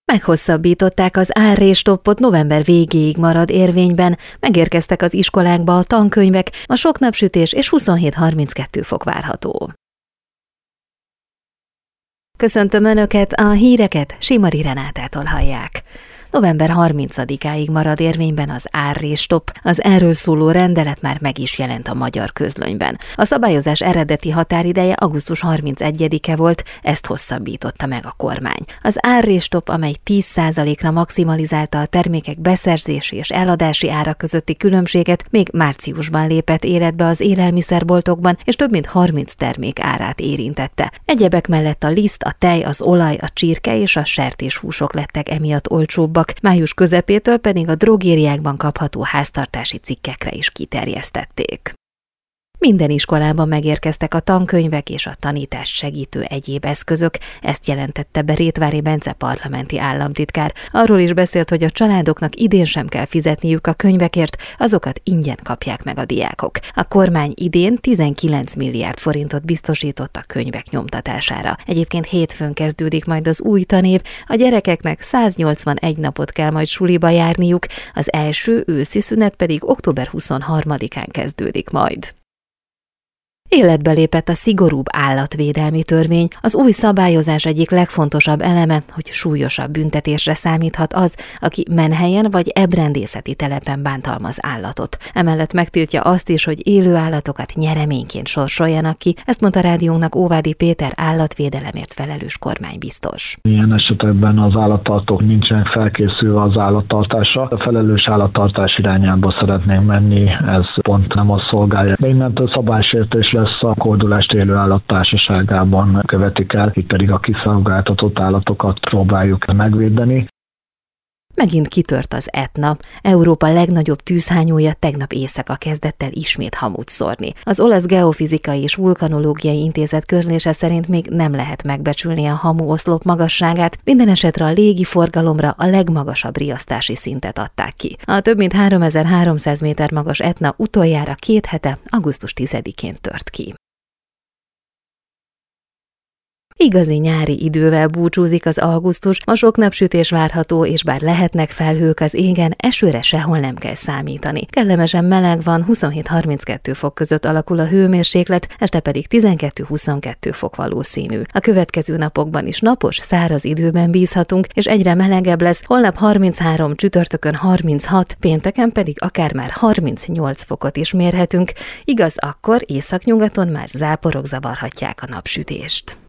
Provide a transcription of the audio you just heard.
Meghosszabbították az árrés-stoppot, november végéig marad érvényben, megérkeztek az iskolákba a tankönyvek, a sok napsütés és 27-32 fok várható. Köszöntöm Önöket, a híreket Simari Renátától hallják. November 30-áig marad érvényben az árrés-stopp, az erről szóló rendelet már meg is jelent a Magyar Közlönyben. A szabályozás eredeti határideje augusztus 31-e volt, ezt hosszabbította meg a kormány. Az árrés-stopp, amely 10%-ra maximalizálta a termékek beszerzési és eladási ára közötti különbséget, még márciusban lépett életbe az élelmiszerboltokban, és több mint 30 termék árát érintette. Egyebek mellett a liszt, a tej, az olaj, a csirke és a sertéshúsok lettek emiatt olcsóbbak, május közepétől pedig a drogériákban kapható háztartási cikkekre is kiterjesztették. Minden iskolában megérkeztek a tankönyvek és a tanítást segítő egyéb eszközök, ezt jelentette be Rétvári Bence parlamenti államtitkár. Arról is beszélt, hogy a családoknak idén sem kell fizetniük a könyvekért, azokat ingyen kapják meg a diákok. A kormány idén 19 milliárd forintot biztosított a könyvek nyomtatására. Egyébként hétfőn kezdődik majd az új tanév, a gyerekeknek 181 napot kell majd suliba járniuk, az első őszi szünet pedig október 23-án kezdődik majd. Életbe lépett a szigorúbb állatvédelmi törvény. Az új szabályozás egyik legfontosabb eleme, hogy súlyosabb büntetésre számíthat az, aki menhelyen vagy ebrendészeti telepen bántalmaz állatot. Emellett megtiltja azt is, hogy élő állatokat nyereményként sorsoljanak ki, ezt mondta rádiónknak Óvádi Péter állatvédelemért felelős kormánybiztos. Ilyen esetekben az állattartók nincsenek felkészülve az állattartásra. A felelős állattartás irányába szeretnénk menni, ez pont nem azt szolgálja. De innentől szabálysértés lesz a kordulást élő állattársaságában követik el, itt pedig a kiszolgáltatott állatokat próbáljuk megvédeni. Megint kitört az Etna. Európa legnagyobb tűzhányója tegnap éjszaka kezdett el ismét hamut szórni. Az Olasz Geofizikai és Vulkanológiai Intézet közlése szerint még nem lehet megbecsülni a hamuoszlop magasságát, minden esetre a légi forgalomra a legmagasabb riasztási szintet adták ki. A több mint 3300 méter magas Etna utoljára 2 hete, augusztus 10-én tört ki. Igazi nyári idővel búcsúzik az augusztus, ma sok napsütés várható, és bár lehetnek felhők az égen, esőre sehol nem kell számítani. Kellemesen meleg van, 27-32 fok között alakul a hőmérséklet, este pedig 12-22 fok valószínű. A következő napokban is napos, száraz időben bízhatunk, és egyre melegebb lesz, holnap 33, csütörtökön 36, pénteken pedig akár már 38 fokot is mérhetünk. Igaz, akkor északnyugaton már záporok zavarhatják a napsütést.